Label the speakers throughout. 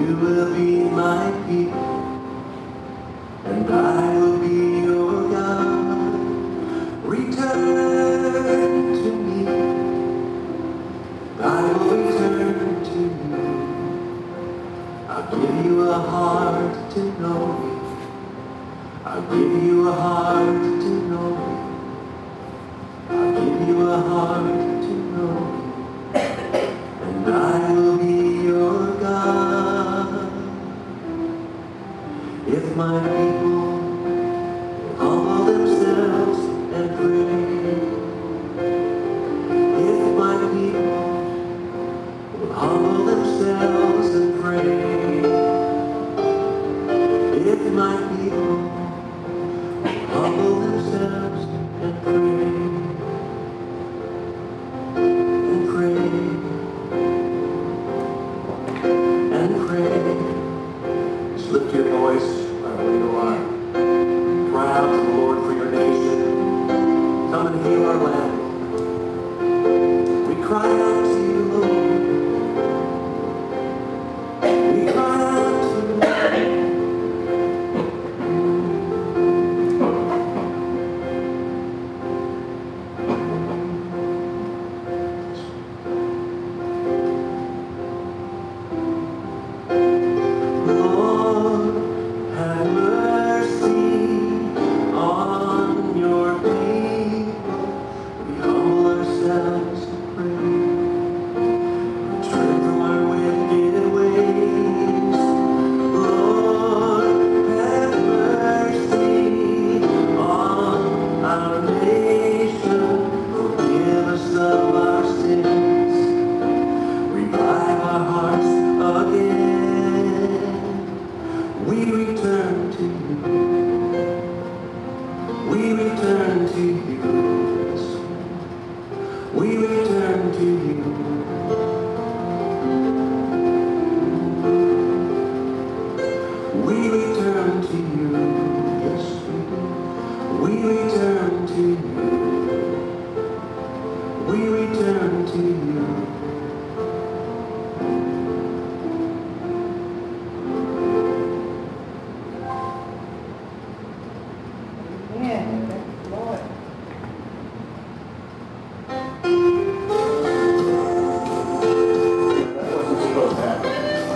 Speaker 1: You will be my people, and I will be your God. Return to me, I will return to you. I'll give you a heart to know me. I'll give you a heart to know me. I'll give you a heart to know me. And I will be your God. If my people humble themselves and pray, if my people will humble themselves and pray, if my people humble themselves and pray, and pray, and pray. Just lift your voice wherever you are. Cry out to the Lord for your nation. Come and heal our land. We cry out to you, Lord. We cry out to you. Lord, have mercy on your people. We humble ourselves and pray. Turn from our wicked ways. Lord, have mercy on our nation. Forgive us of our sins. Revive our hearts again. We return to you. We return to you. We return to you. We return to you. Yes, we do. We return to you. We return to you.
Speaker 2: Amen. Thank you, Lord.
Speaker 1: That wasn't supposed to happen.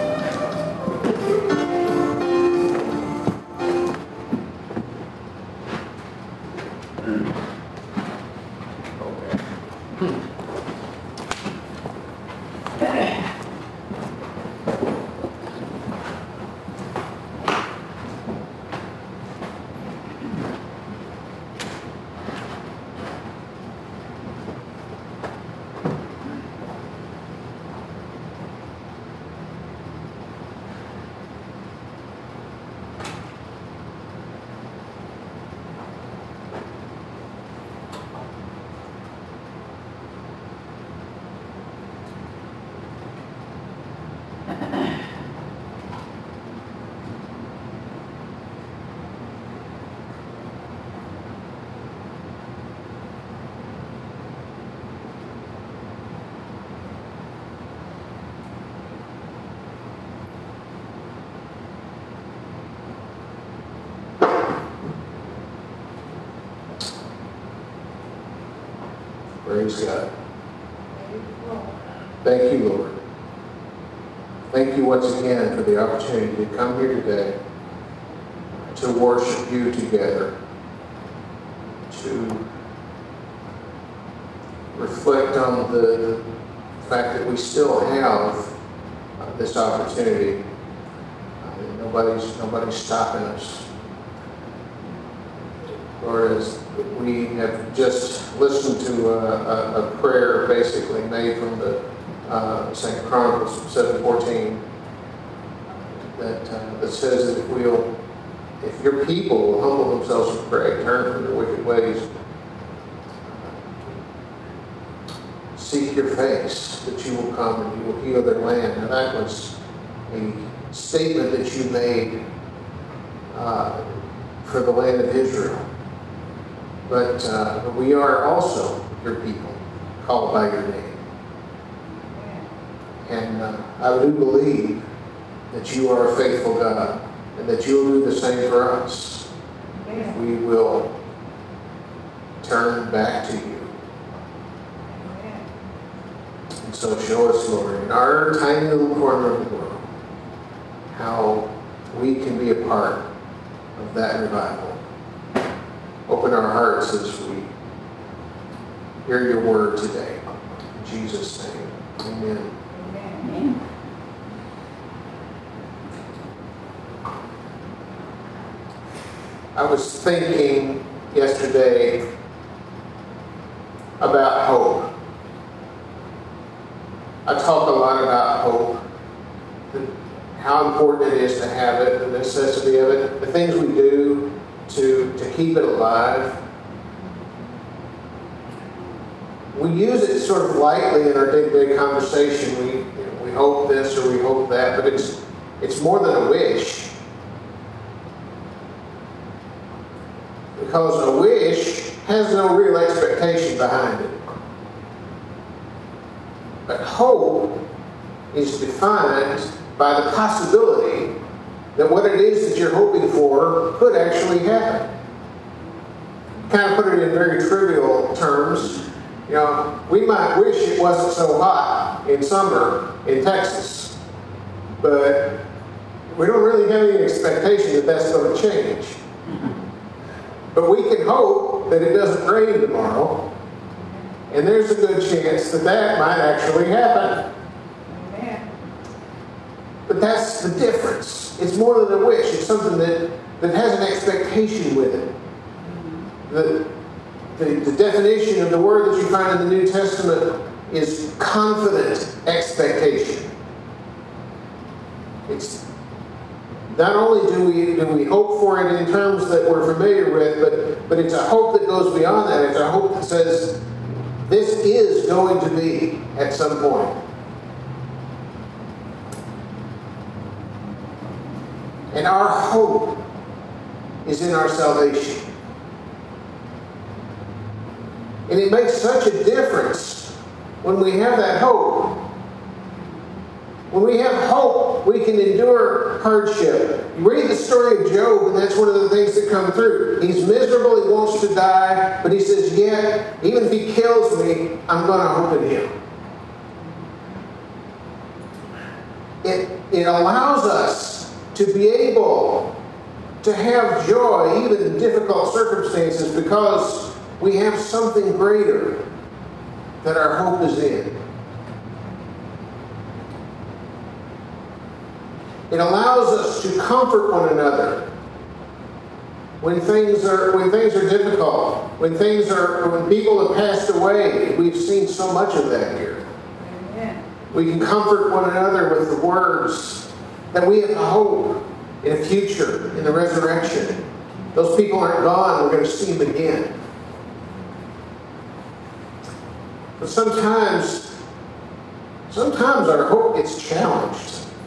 Speaker 1: Praise God. Thank you, Lord. Thank you once again for the opportunity to come here today to worship you together, to reflect on the fact that we still have this opportunity. Nobody's stopping us. Lord, as we have just listened to a prayer basically made from the 2 Chronicles 7:14 that says that if your people will humble themselves and pray, turn from their wicked ways, seek your face, that you will come and you will heal their land. And that was a statement that you made for the land of Israel. But we are also your people, called by your name. And I do believe
Speaker 3: that you are a faithful God and that you will do the same for us. We will turn back to you. And so show us, Lord, in our tiny little corner of the world, how we can be a part of that revival. Open our hearts as we hear your word today. In Jesus' name, amen.
Speaker 2: Amen.
Speaker 3: I was thinking yesterday about hope. I talk a lot about hope, how important it is to have it, the necessity of it, the things we do to keep it alive. We use it sort of lightly in our day-to-day conversation. We hope this or we hope that, but it's more than a wish. Because a wish has no real expectation behind it. But hope is defined by the possibility that what it is that you're hoping for could actually happen. Kind of put it in very trivial terms. You know, we might wish it wasn't so hot in summer in Texas, but we don't really have any expectation that that's going to change. But we can hope that it doesn't rain tomorrow, and there's a good chance that that might actually happen.
Speaker 2: Amen.
Speaker 3: But that's the difference. It's more than a wish. It's something that has an expectation with it. The definition of the word that you find in the New Testament is confident expectation. It's not only do we hope for it in terms that we're familiar with, but it's a hope that goes beyond that. It's a hope that says this is going to be at some point. And our hope is in our salvation. And it makes such a difference when we have that hope. When we have hope, we can endure hardship. You read the story of Job, and that's one of the things that come through. He's miserable, he wants to die, but he says, yeah, even if he kills me, I'm going to hope in him. It allows us to be able to have joy even in difficult circumstances because we have something greater that our hope is in. It allows us to comfort one another when things are difficult, when people have passed away. We've seen so much of that here.
Speaker 2: Amen.
Speaker 3: We can comfort one another with the words that we have hope in a future, in the resurrection. Those people aren't gone. We're going to see them again. But sometimes our hope gets challenged.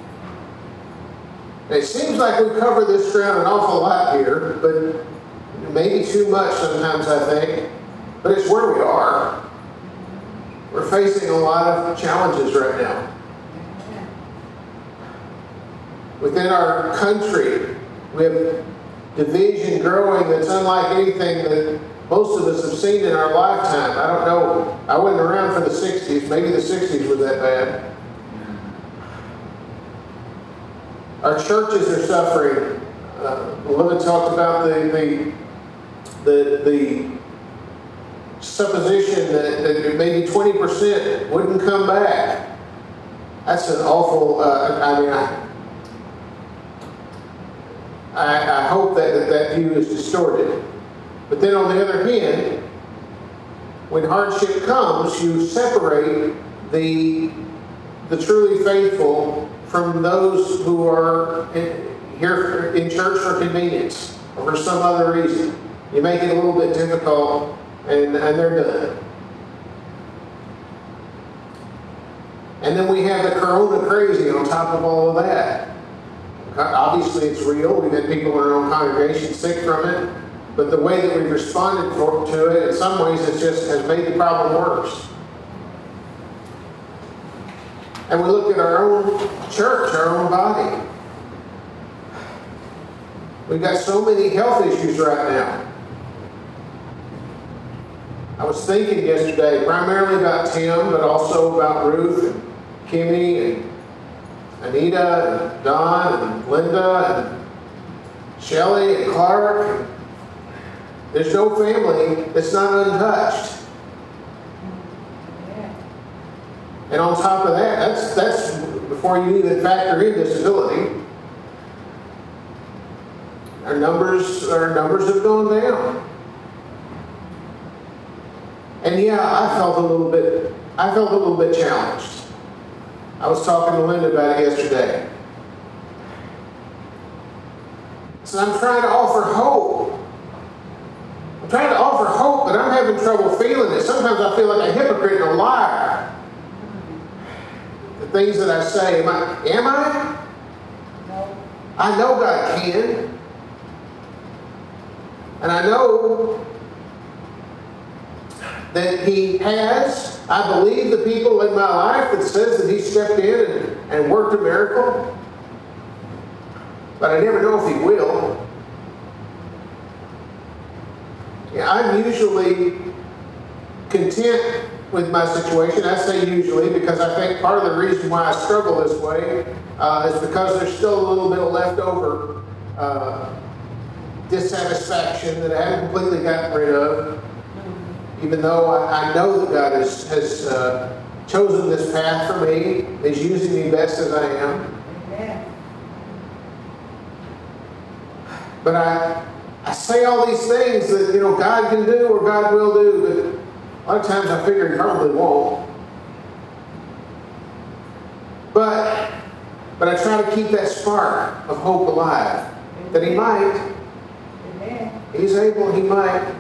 Speaker 3: And it seems like we cover this ground an awful lot here, but maybe too much sometimes, I think. But it's where we are. We're facing a lot of challenges right now. Within our country, we have division growing that's unlike anything that most of us have seen in our lifetime. I don't know. I wasn't around for the 60s. Maybe the 60s was that bad. Our churches are suffering. Beloved talked about the supposition that maybe 20% wouldn't come back. That's an awful. I hope that view is distorted. But then on the other hand, when hardship comes, you separate the truly faithful from those who are here in church for convenience or for some other reason. You make it a little bit difficult, and they're done. And then we have the corona crazy on top of all of that. Obviously, it's real. We've had people in our own congregation sick from it. But the way that we've responded to it, in some ways, it just has made the problem worse. And we look at our own church, our own body. We've got so many health issues right now. I was thinking yesterday primarily about Tim, but also about Ruth and Kimmy and Anita and Don and Linda and Shelley and Clark. There's no family that's not untouched. And on top of that, that's before you even factor in disability. Our numbers have gone down. And yeah, I felt a little bit challenged. I was talking to Linda about it yesterday. So I'm trying to offer hope. I'm trying to offer hope, but I'm having trouble feeling it. Sometimes I feel like a hypocrite and a liar. The things that I say, am I?
Speaker 2: No.
Speaker 3: I know God can. And I know that He has. I believe the people in my life that says that He stepped in and worked a miracle. But I never know if He will. Yeah, I'm usually content with my situation. I say usually because I think part of the reason why I struggle this way is because there's still a little bit of leftover dissatisfaction that I haven't completely gotten rid of. Even though I know that God has chosen this path for me, is using me best as I am.
Speaker 2: Amen.
Speaker 3: But I say all these things that God can do or God will do, but a lot of times I figure He probably won't. But I try to keep that spark of hope alive. That He might.
Speaker 2: Amen.
Speaker 3: He's able, He might.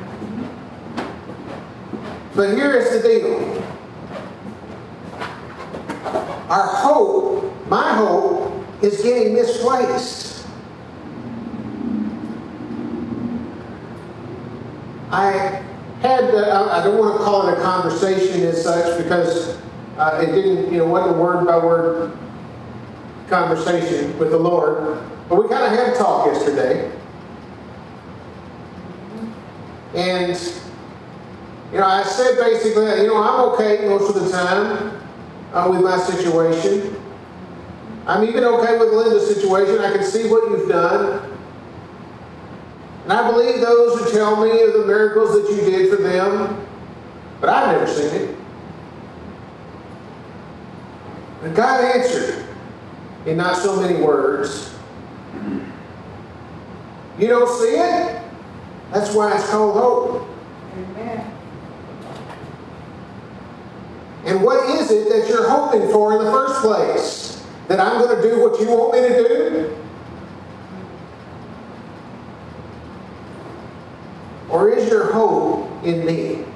Speaker 3: But here is the deal. Our hope, my hope, is getting misplaced. I don't want to call it a conversation as such because it didn't, wasn't a word by word conversation with the Lord. But we kind of had a talk yesterday. And I said basically, I'm okay most of the time with my situation. I'm even okay with Linda's situation. I can see what you've done. And I believe those who tell me of the miracles that you did for them. But I've never seen it. And God answered in not so many words. You don't see it? That's why it's called hope.
Speaker 2: Amen.
Speaker 3: And what is it that you're hoping for in the first place? That I'm going to do what you want me to do? Or is your hope in me?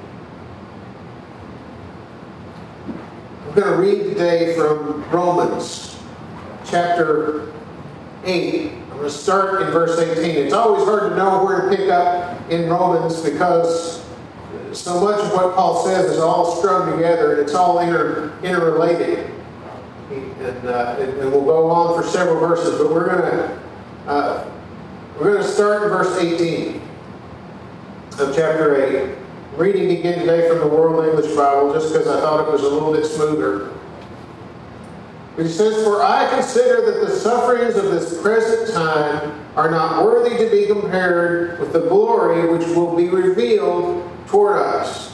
Speaker 3: I'm going to read today from Romans chapter 8. I'm going to start in verse 18. It's always hard to know where to pick up in Romans because so much of what Paul says is all strung together and it's all interrelated. And we'll go on for several verses, but we're going to start in verse 18 of chapter 8. I'm reading again today from the World English Bible just because I thought it was a little bit smoother. But he says, "For I consider that the sufferings of this present time are not worthy to be compared with the glory which will be revealed toward us.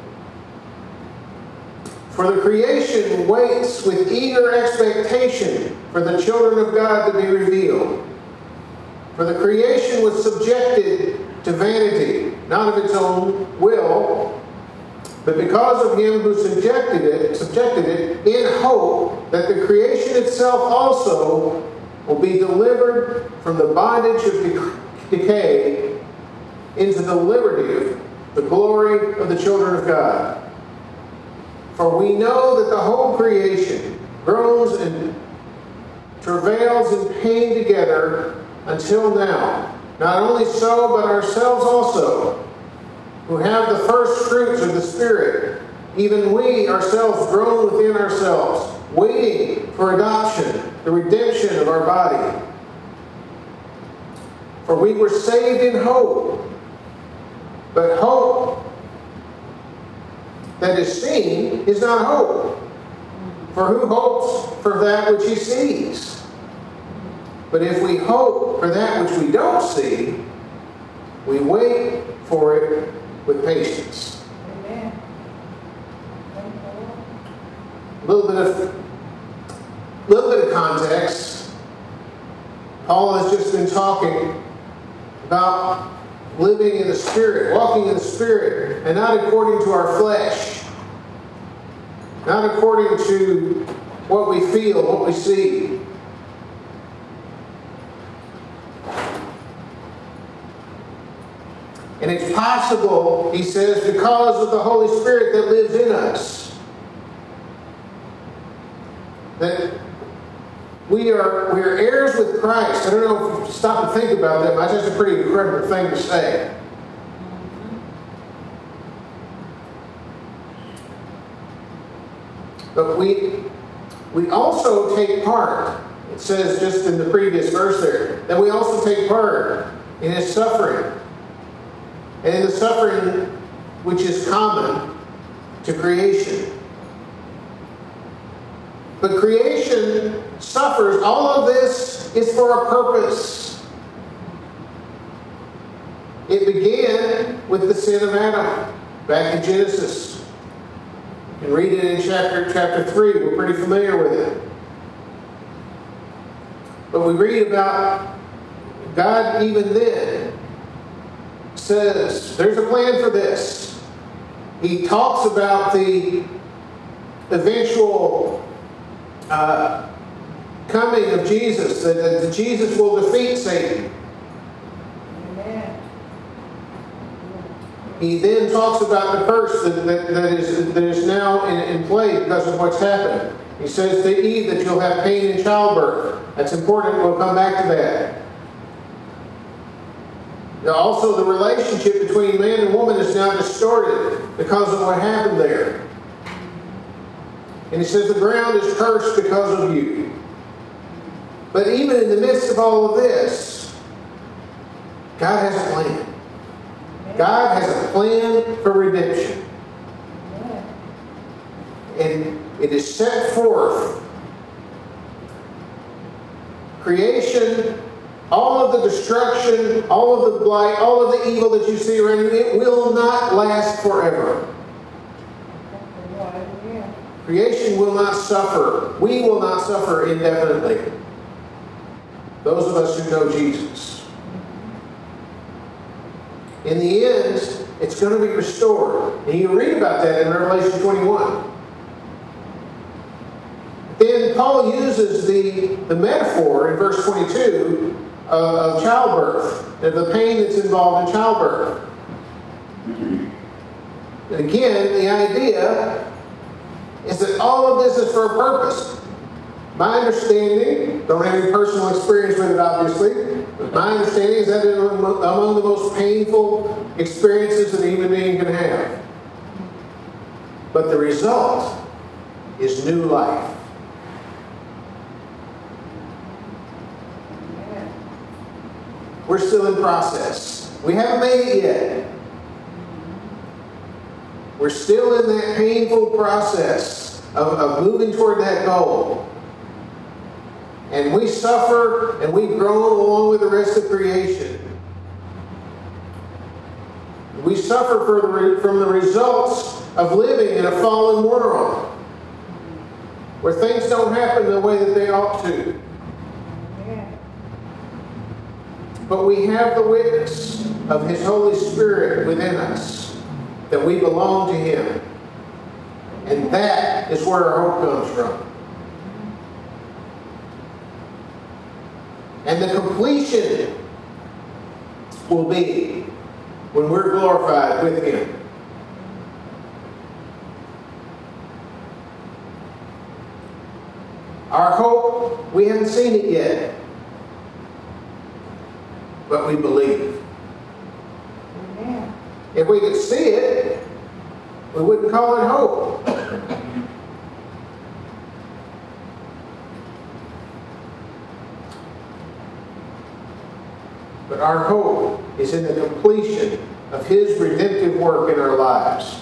Speaker 3: For the creation waits with eager expectation for the children of God to be revealed. For the creation was subjected to vanity, not of its own will, but because of Him who subjected it in hope that the creation itself also will be delivered from the bondage of decay into the liberty of the glory of the children of God. For we know that the whole creation groans and travails in pain together until now. Not only so, but ourselves also, who have the first fruits of the Spirit, even we ourselves groan within ourselves, waiting for adoption, the redemption of our body. For we were saved in hope. But hope that is seen is not hope. For who hopes for that which he sees? But if we hope for that which we don't see, we wait for it with patience.
Speaker 2: Amen.
Speaker 3: A little bit of context. Paul has just been talking about living in the Spirit, walking in the Spirit, and not according to our flesh, not according to what we feel, what we see. And it's possible, he says, because of the Holy Spirit that lives in us, that we're heirs with Christ. I don't know if you stop and think about that, but that's just a pretty incredible thing to say. But we also take part. It says just in the previous verse there, that we also take part in His suffering. And in the suffering which is common to creation. But creation suffers. All of this is for a purpose. It began with the sin of Adam, back in Genesis. You can read it in chapter 3. We're pretty familiar with it. But we read about God even then says, there's a plan for this. He talks about the eventual coming of Jesus, that Jesus will defeat Satan.
Speaker 2: Amen.
Speaker 3: He then talks about the curse that is now in play because of what's happened. He says to Eve that you'll have pain in childbirth. That's important. We'll come back to that. Now, also, the relationship between man and woman is now distorted because of what happened there. And he says the ground is cursed because of you. But even in the midst of all of this, God has a plan. God has a plan for redemption. And it is set forth. Creation, all of the destruction, all of the blight, all of the evil that you see around you, it will not last forever. Creation will not suffer. We will not suffer indefinitely. Those of us who know Jesus. In the end, it's going to be restored. And you read about that in Revelation 21. Then Paul uses the metaphor in verse 22 of childbirth, and the pain that's involved in childbirth. And again, the idea is that all of this is for a purpose. My understanding, don't have any personal experience with it obviously, but my understanding is that it's among the most painful experiences that a human being can have. But the result is new life. We're still in process. We haven't made it yet. We're still in that painful process of moving toward that goal. And we suffer and we groan along with the rest of creation. We suffer from the results of living in a fallen world where things don't happen the way that they ought to. But we have the witness of His Holy Spirit within us, that we belong to Him. And that is where our hope comes from. And the completion will be when we're glorified with Him. Our hope, we haven't seen it yet. But we believe.
Speaker 2: Amen.
Speaker 3: If we could see it, we wouldn't call it hope. but our hope is in the completion of His redemptive work in our lives.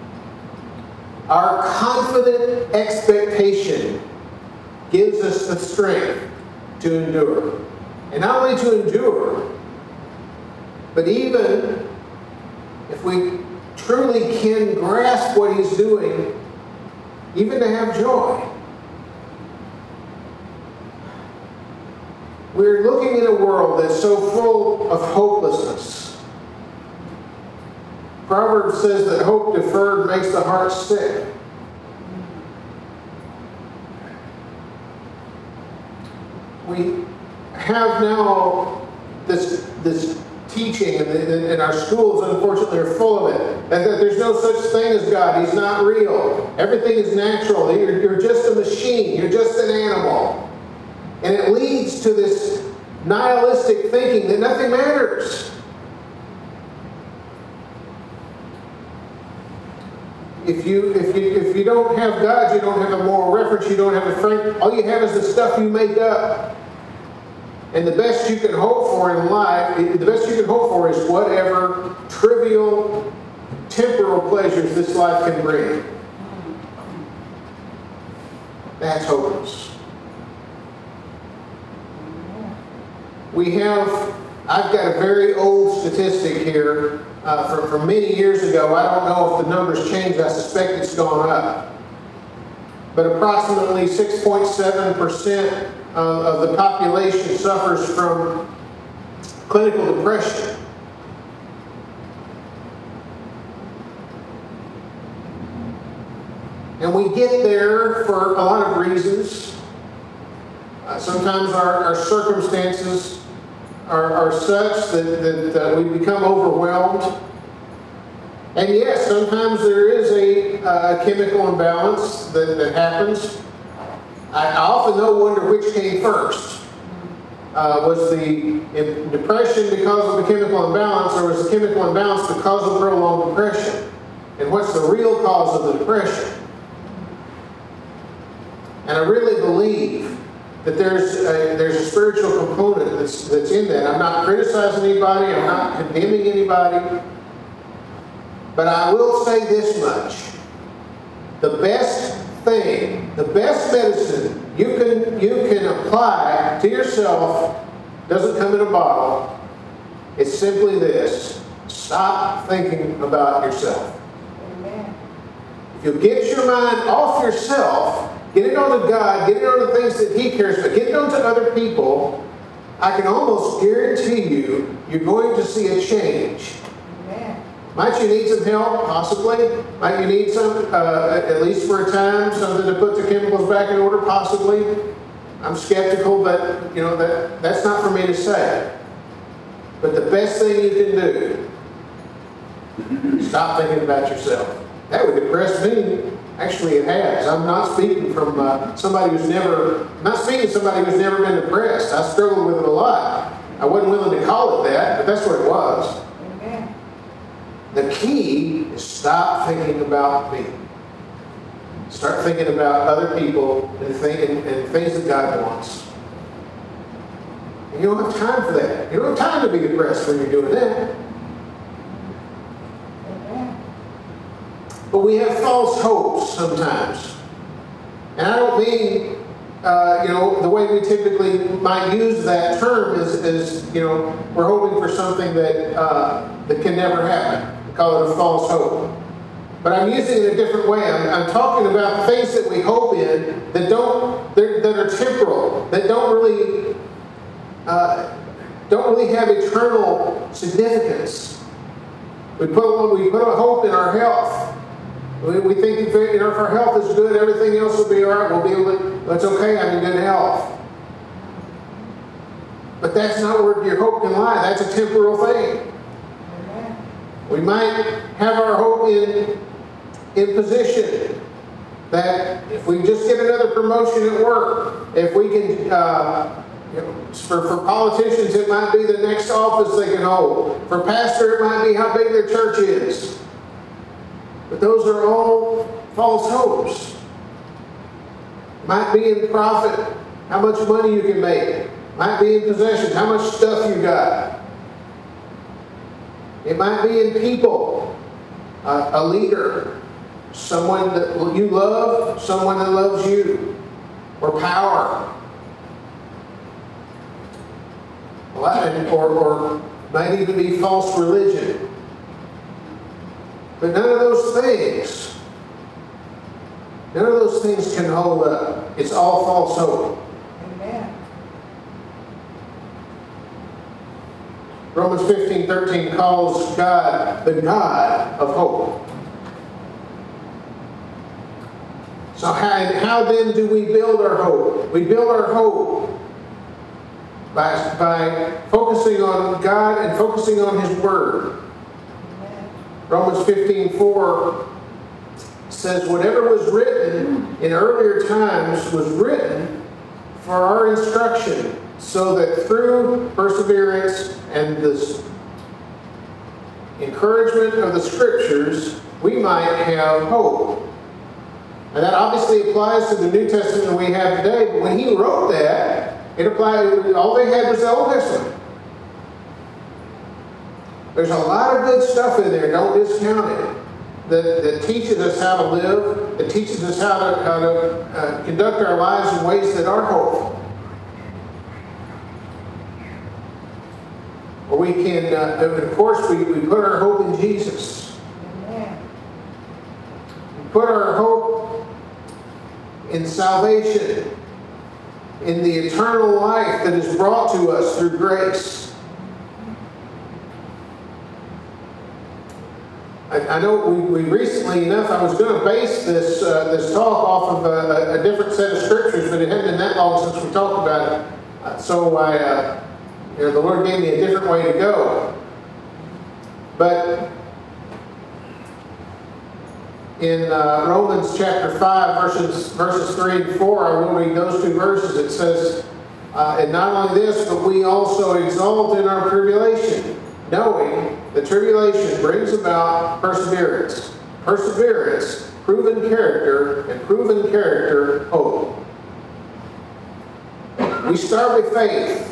Speaker 3: Our confident expectation gives us the strength to endure. And not only to endure, but even if we truly can grasp what He's doing, even to have joy. We're looking in a world that's so full of hopelessness. Proverbs says that hope deferred makes the heart sick. We have now this teaching, and our schools, unfortunately, are full of it, that there's no such thing as God. He's not real. Everything is natural. You're just a machine. You're just an animal. And it leads to this nihilistic thinking that nothing matters. If you don't have God, you don't have a moral reference, you don't have a friend. All you have is the stuff you make up. And the best you can hope for in life, the best you can hope for is whatever trivial, temporal pleasures this life can bring. That's hopeless. I've got a very old statistic here from many years ago. I don't know if the numbers changed. I suspect it's gone up. But approximately 6.7% of the population suffers from clinical depression. And we get there for a lot of reasons. Sometimes our circumstances are such that we become overwhelmed. And yes, sometimes there is a chemical imbalance that happens. I often wonder which came first. Was the depression because of the chemical imbalance, or was the chemical imbalance because of prolonged depression? And what's the real cause of the depression? And I really believe that there's a spiritual component that's in that. I'm not criticizing anybody. I'm not condemning anybody. But I will say this much. The best thing, the best medicine you can apply to yourself doesn't come in a bottle. It's simply this. Stop thinking about yourself.
Speaker 2: Amen.
Speaker 3: If you get your mind off yourself, get it onto God, get it onto things that He cares about, get it onto other people, I can almost guarantee you're going to see a change.
Speaker 2: Amen.
Speaker 3: Might you need some help? Possibly. Might you need some, at least for a time, something to put the chemicals back in order? Possibly. I'm skeptical, but that's not for me to say. But the best thing you can do, stop thinking about yourself. That would depress me. Actually, it has. I'm not speaking from somebody who's never been depressed. I struggled with it a lot. I wasn't willing to call it that, but that's what it was.
Speaker 2: Amen.
Speaker 3: The key is stop thinking about me. Start thinking about other people and things that God wants. And you don't have time for that. You don't have time to be depressed when you're doing that. But we have false hopes sometimes. And I don't mean, the way we typically might use that term is we're hoping for something that can never happen. We call it a false hope. But I'm using it a different way. I'm talking about things that we hope in that are temporal, that don't really have eternal significance. We put a hope in our health. We think if our health is good, everything else will be all right. We'll be able to, it's okay, I'm in good health. But that's not where your hope can lie. That's a temporal thing. We might have our hope in position. That if we just get another promotion at work, if we can, for politicians, it might be the next office they can hold. For pastor, it might be how big their church is. But those are all false hopes. Might be in profit, how much money you can make. Might be in possession, how much stuff you got. It might be in people, a leader, someone that you love, someone that loves you, or power. Or might even be false religion. But none of those things can hold up. It's all false hope.
Speaker 2: Amen.
Speaker 3: Romans 15:13 calls God the God of hope. So how then do we build our hope? We build our hope by focusing on God and focusing on His Word.
Speaker 2: Amen.
Speaker 3: Romans 15:4 says, whatever was written in earlier times was written for our instruction, so that through perseverance and the encouragement of the Scriptures, we might have hope. And that obviously applies to the New Testament we have today, but when he wrote that, it applied, all they had was the Old Testament. There's a lot of good stuff in there, don't discount it, that teaches us how to live, that teaches us how to conduct our lives in ways that are hopeful. Or we can, of course, we put our hope in Jesus.
Speaker 2: Amen.
Speaker 3: We put our hope in salvation, in the eternal life that is brought to us through grace. I know we recently enough, I was going to base this talk off of a different set of scriptures, but it hadn't been that long since we talked about it. So the Lord gave me a different way to go. But in Romans chapter 5, verses 3 and 4, I will read those two verses. It says, and not only this, but we also exult in our tribulation, knowing that tribulation brings about perseverance. Perseverance, proven character, and proven character, hope. We start with faith.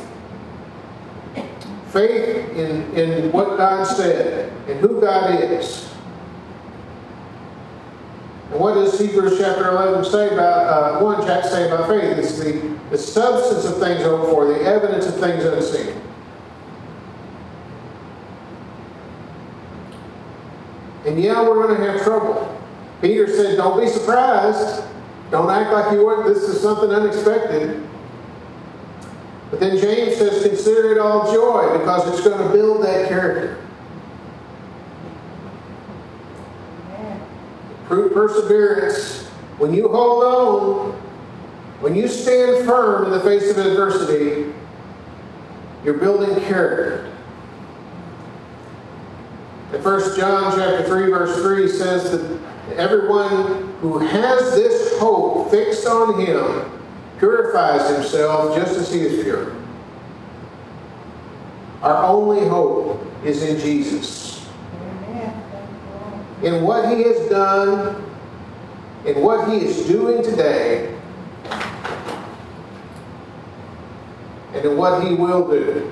Speaker 3: Faith in what God said and who God is. And what does Hebrews chapter 11 say about, 1 chapter say about faith? It's the substance of things hoped for, the evidence of things unseen. And yeah, we're going to have trouble. Peter said, don't be surprised. Don't act like you weren't. This is something unexpected. But then James says, consider it all joy, because it's going to build that character. Prove perseverance. When you hold on, when you stand firm in the face of adversity, you're building character. And 1 John chapter 3, verse 3 says that everyone who has this hope fixed on Him purifies himself just as He is pure. Our only hope is in Jesus. In what He has done, in what He is doing today, and in what He will do.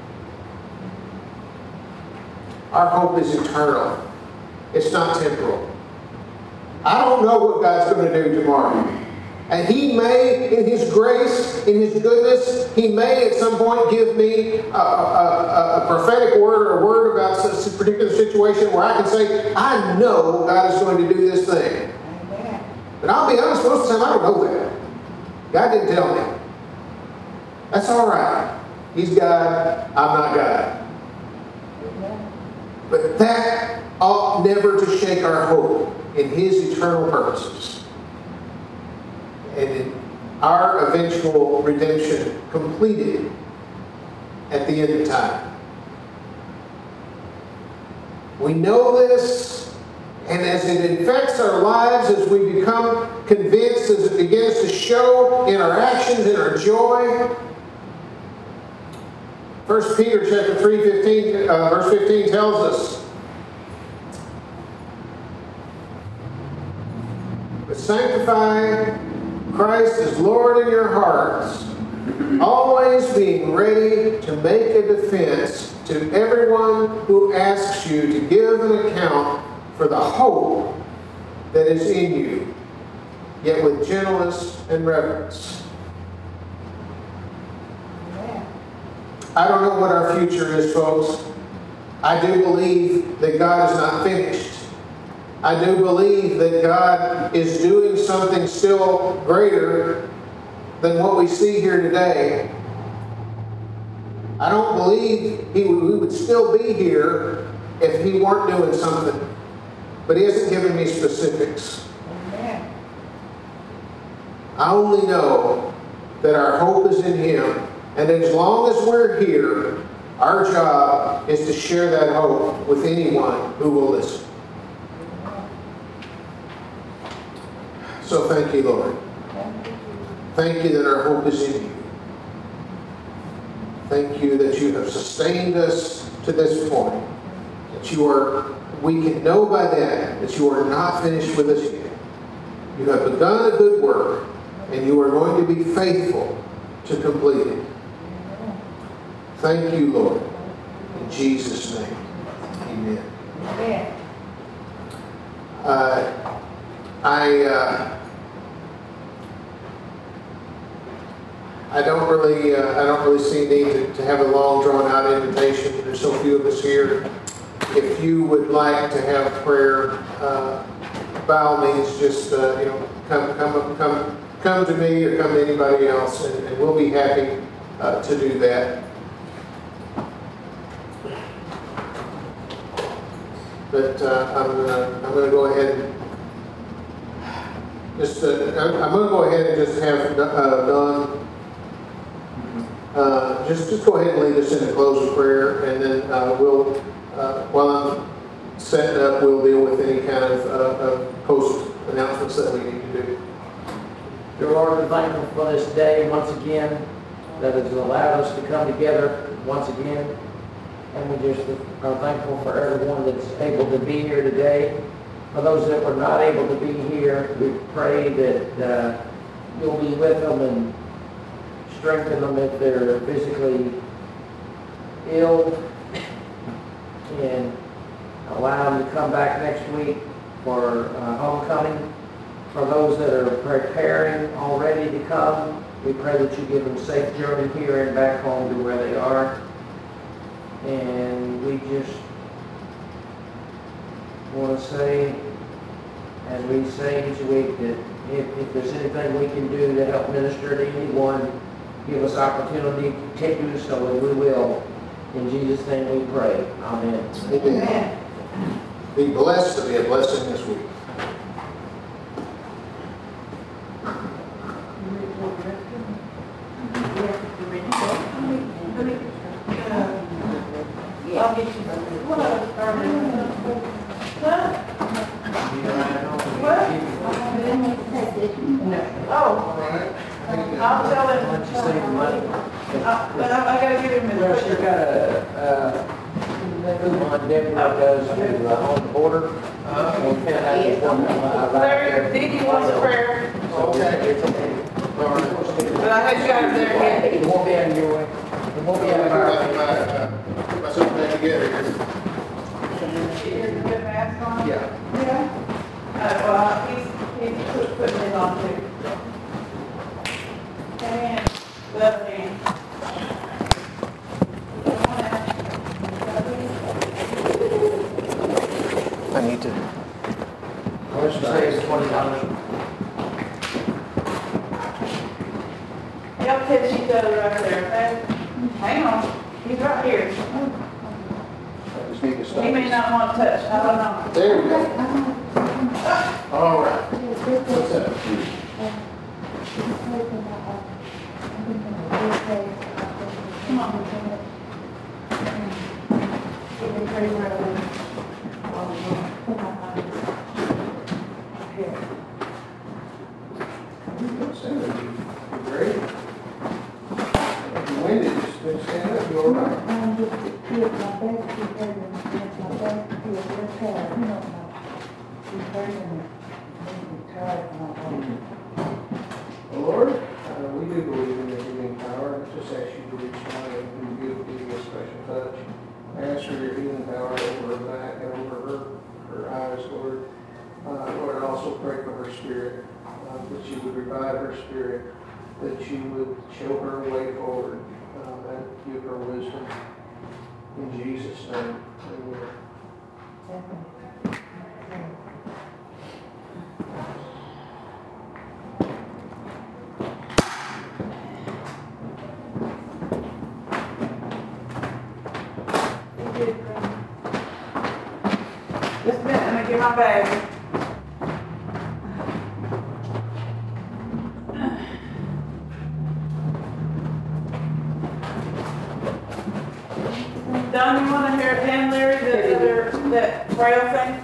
Speaker 3: Our hope is eternal. It's not temporal. I don't know what God's going to do tomorrow. And He may, in His grace, in His goodness, He may at some point give me a prophetic word or a word about a particular situation where I can say, I know God is going to do this thing.
Speaker 2: Amen.
Speaker 3: But I'll be honest, most of the time I don't know that. God didn't tell me. That's all right. He's God, I'm not God.
Speaker 2: Amen.
Speaker 3: But that ought never to shake our hope in His eternal purposes and in our eventual redemption completed at the end of time. We know this, and as it infects our lives, as we become convinced, as it begins to show in our actions, in our joy. 1 Peter chapter 3, verse 15 tells us, but sanctify Christ as Lord in your hearts, always being ready to make a defense to everyone who asks you to give an account for the hope that is in you, yet with gentleness and reverence.
Speaker 2: Amen.
Speaker 3: I don't know what our future is, folks. I do believe that God is not finished. I do believe that God is doing something still greater than what we see here today. I don't believe we would still be here if He weren't doing something. But He hasn't given me specifics.
Speaker 2: Amen.
Speaker 3: I only know that our hope is in Him. And as long as we're here, our job is to share that hope with anyone who will listen. So thank you, Lord. Thank you that our hope is in you. Thank you that you have sustained us to this point. That we can know by that you are not finished with us yet. You have begun a good work, and you are going to be faithful to complete it. Thank you, Lord. In Jesus' name, amen.
Speaker 2: Amen.
Speaker 3: I don't really see a need to have a long drawn out invitation. There's so few of us here. If you would like to have prayer, by all means, just come to me or come to anybody else, and we'll be happy to do that. But I'm gonna go ahead and just have Don. Just go ahead and lead us in a close of prayer, and then we'll, while I'm setting up, we'll deal with any kind of post announcements that we need to do.
Speaker 4: Dear Lord, we're thankful for this day once again that has allowed us to come together once again. And we just are thankful for everyone that's able to be here today. For those that were not able to be here, we pray that you'll be with them and strengthen them if they're physically ill, and allow them to come back next week for homecoming. For those that are preparing already to come, we pray that you give them a safe journey here and back home to where they are. And we just want to say, as we say each week, that if there's anything we can do to help minister to anyone, give us opportunity to do so, and we will. In Jesus' name we pray. Amen.
Speaker 3: Amen. Be blessed to be a blessing this week.
Speaker 2: I'll get you. What? No. Oh. I'll tell him.
Speaker 4: Why don't you save the money?
Speaker 2: But I gotta give him his
Speaker 4: Well, she's
Speaker 2: picture.
Speaker 4: got on Denver does to on the border.
Speaker 2: Larry, Dickie wants a prayer.
Speaker 3: Okay.
Speaker 2: But I had you out there yet.
Speaker 4: It won't be on your way. It won't be on our way.
Speaker 3: Put myself back together here.
Speaker 2: Here's the good mask on.
Speaker 3: Yeah.
Speaker 2: Yeah. Well, he's putting it on too. And the other hand.
Speaker 3: I need to.
Speaker 4: Let's say $20.
Speaker 2: Y'all catch each other right there, okay? Hang on. He's right here.
Speaker 3: I just need to stop.
Speaker 2: He may not want to touch. I don't know.
Speaker 3: There we go. All right. What's up?
Speaker 2: Come on.
Speaker 3: Great. You winded. Just stand up. You all right? Well, Lord, we do believe in the healing power.
Speaker 5: just ask you to reach down and give you a special touch. I ask for your healing power over her back and over her eyes, Lord. Lord, I also pray for her spirit, that you would revive her spirit, that you would show her a way forward, and give her wisdom. In Jesus' name, amen.
Speaker 2: Just a minute, let me get my bag. Don, you want to hear hand Larry, that braille thing?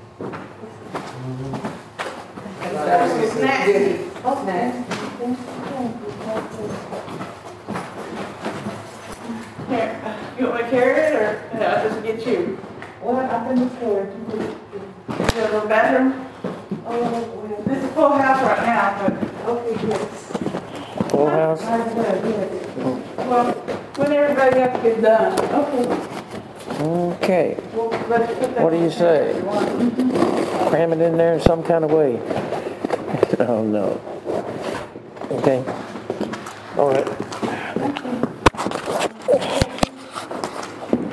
Speaker 2: Snacks.
Speaker 6: Okay.
Speaker 2: Here, you want me to carry it, or I'll just get you?
Speaker 6: Well, I can afford to do.
Speaker 2: Is there a little bathroom?
Speaker 6: Oh, well,
Speaker 2: This is full house right now, but,
Speaker 6: okay, yes.
Speaker 4: Full house?
Speaker 6: I know, yes.
Speaker 2: well, when everybody else gets done.
Speaker 6: Okay.
Speaker 4: Okay.
Speaker 2: Well, let's put that
Speaker 4: What do you
Speaker 2: in
Speaker 4: say?
Speaker 2: if you want.
Speaker 4: Cram it in there in some kind of way. Oh, no. Okay. All right.